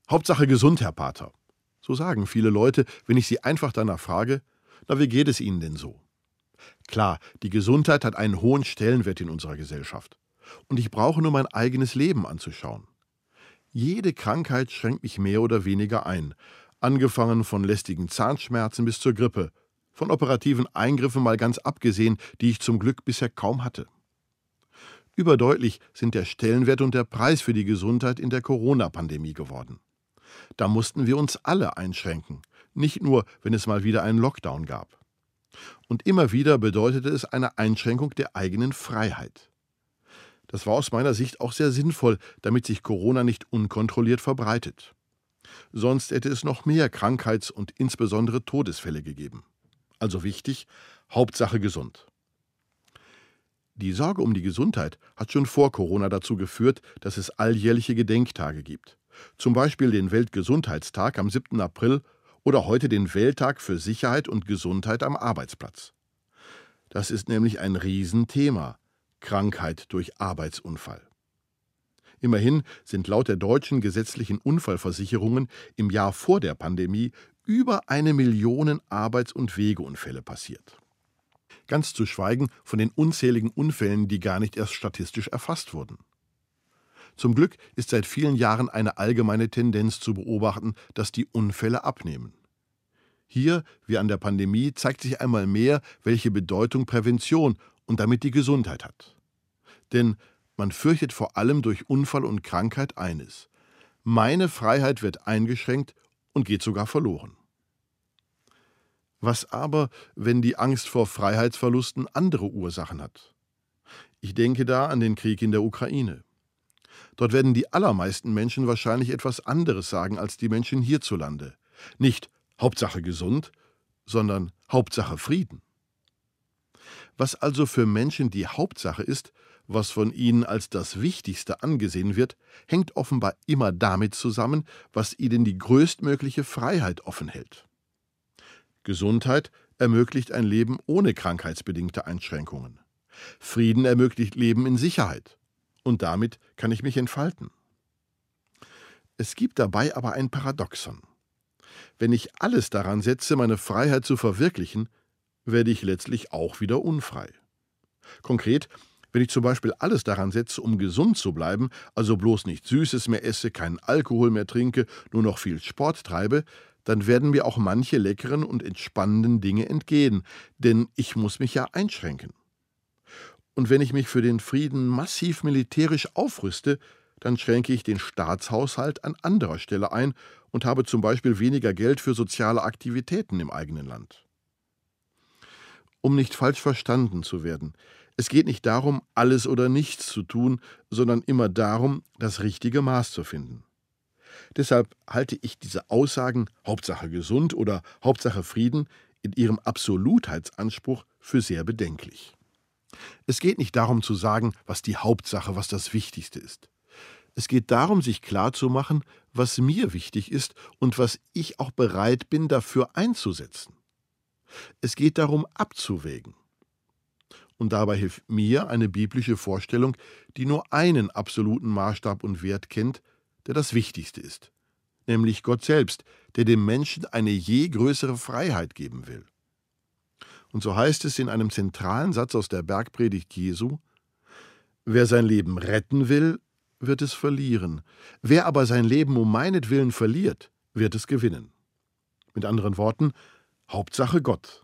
Hauptsache gesund, Herr Pater. So sagen viele Leute, wenn ich sie einfach danach frage, na, wie geht es Ihnen denn so? Klar, die Gesundheit hat einen hohen Stellenwert in unserer Gesellschaft. Und ich brauche nur mein eigenes Leben anzuschauen. Jede Krankheit schränkt mich mehr oder weniger ein, angefangen von lästigen Zahnschmerzen bis zur Grippe, von operativen Eingriffen mal ganz abgesehen, die ich zum Glück bisher kaum hatte. Überdeutlich sind der Stellenwert und der Preis für die Gesundheit in der Corona-Pandemie geworden. Da mussten wir uns alle einschränken, nicht nur, wenn es mal wieder einen Lockdown gab. Und immer wieder bedeutete es eine Einschränkung der eigenen Freiheit. Das war aus meiner Sicht auch sehr sinnvoll, damit sich Corona nicht unkontrolliert verbreitet. Sonst hätte es noch mehr Krankheits- und insbesondere Todesfälle gegeben. Also wichtig, Hauptsache gesund. Die Sorge um die Gesundheit hat schon vor Corona dazu geführt, dass es alljährliche Gedenktage gibt. Zum Beispiel den Weltgesundheitstag am 7. April oder heute den Welttag für Sicherheit und Gesundheit am Arbeitsplatz. Das ist nämlich ein Riesenthema: Krankheit durch Arbeitsunfall. Immerhin sind laut der deutschen gesetzlichen Unfallversicherungen im Jahr vor der Pandemie über 1 Million Arbeits- und Wegeunfälle passiert. Ganz zu schweigen von den unzähligen Unfällen, die gar nicht erst statistisch erfasst wurden. Zum Glück ist seit vielen Jahren eine allgemeine Tendenz zu beobachten, dass die Unfälle abnehmen. Hier, wie an der Pandemie, zeigt sich einmal mehr, welche Bedeutung Prävention und damit die Gesundheit hat. Denn man fürchtet vor allem durch Unfall und Krankheit eines: Meine Freiheit wird eingeschränkt und geht sogar verloren. Was aber, wenn die Angst vor Freiheitsverlusten andere Ursachen hat? Ich denke da an den Krieg in der Ukraine. Dort werden die allermeisten Menschen wahrscheinlich etwas anderes sagen als die Menschen hierzulande. Nicht Hauptsache gesund, sondern Hauptsache Frieden. Was also für Menschen die Hauptsache ist, was von ihnen als das Wichtigste angesehen wird, hängt offenbar immer damit zusammen, was ihnen die größtmögliche Freiheit offen hält. Gesundheit ermöglicht ein Leben ohne krankheitsbedingte Einschränkungen. Frieden ermöglicht Leben in Sicherheit. Und damit kann ich mich entfalten. Es gibt dabei aber ein Paradoxon. Wenn ich alles daran setze, meine Freiheit zu verwirklichen, werde ich letztlich auch wieder unfrei. Konkret, wenn ich zum Beispiel alles daran setze, um gesund zu bleiben, also bloß nicht Süßes mehr esse, keinen Alkohol mehr trinke, nur noch viel Sport treibe, dann werden mir auch manche leckeren und entspannenden Dinge entgehen, denn ich muss mich ja einschränken. Und wenn ich mich für den Frieden massiv militärisch aufrüste, dann schränke ich den Staatshaushalt an anderer Stelle ein und habe zum Beispiel weniger Geld für soziale Aktivitäten im eigenen Land. Um nicht falsch verstanden zu werden: Es geht nicht darum, alles oder nichts zu tun, sondern immer darum, das richtige Maß zu finden. Deshalb halte ich diese Aussagen Hauptsache gesund oder Hauptsache Frieden in ihrem Absolutheitsanspruch für sehr bedenklich. Es geht nicht darum zu sagen, was die Hauptsache, was das Wichtigste ist. Es geht darum, sich klarzumachen, was mir wichtig ist und was ich auch bereit bin, dafür einzusetzen. Es geht darum, abzuwägen. Und dabei hilft mir eine biblische Vorstellung, die nur einen absoluten Maßstab und Wert kennt, der das Wichtigste ist, nämlich Gott selbst, der dem Menschen eine je größere Freiheit geben will. Und so heißt es in einem zentralen Satz aus der Bergpredigt Jesu: Wer sein Leben retten will, wird es verlieren. Wer aber sein Leben um meinetwillen verliert, wird es gewinnen. Mit anderen Worten, Hauptsache Gott.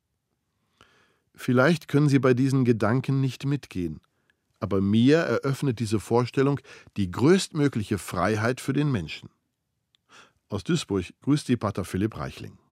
Vielleicht können Sie bei diesen Gedanken nicht mitgehen, aber mir eröffnet diese Vorstellung die größtmögliche Freiheit für den Menschen. Aus Duisburg grüßt Sie Pater Philipp Reichling.